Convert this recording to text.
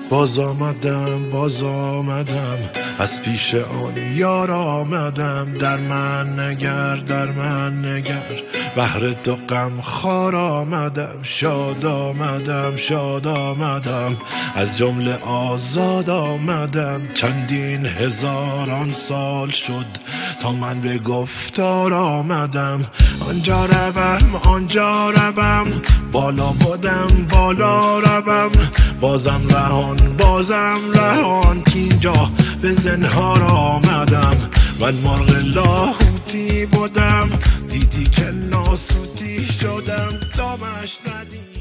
باز آمدم از پیش آن یار آمدم. در من نگر بهر تو غم خوار آمدم. شاد آمدم از جمله آزاد آمدم. چندین هزاران سال شد تا من به گفتار آمدم. آنجا روم بالا بودم بالا روم. بازم رهان کینجا به زنهار آمدم. من مرغ لاهوتی بودم دیدی که ناسوتی شدم. دامش ندید